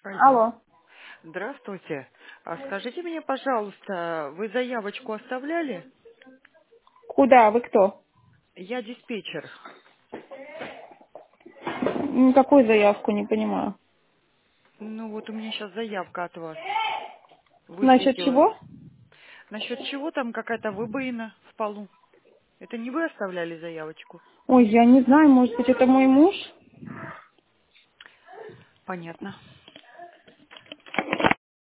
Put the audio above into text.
Алло. Алло. Здравствуйте. А скажите мне, пожалуйста, вы заявочку оставляли? Куда? Вы кто? Я диспетчер. Какую заявку, не понимаю. Ну вот у меня сейчас заявка от вас Насчет высветилась. чего? Насчет чего там какая-то выбоина в полу? Это не вы оставляли заявочку? Ой, я не знаю, может быть, это мой муж? Понятно.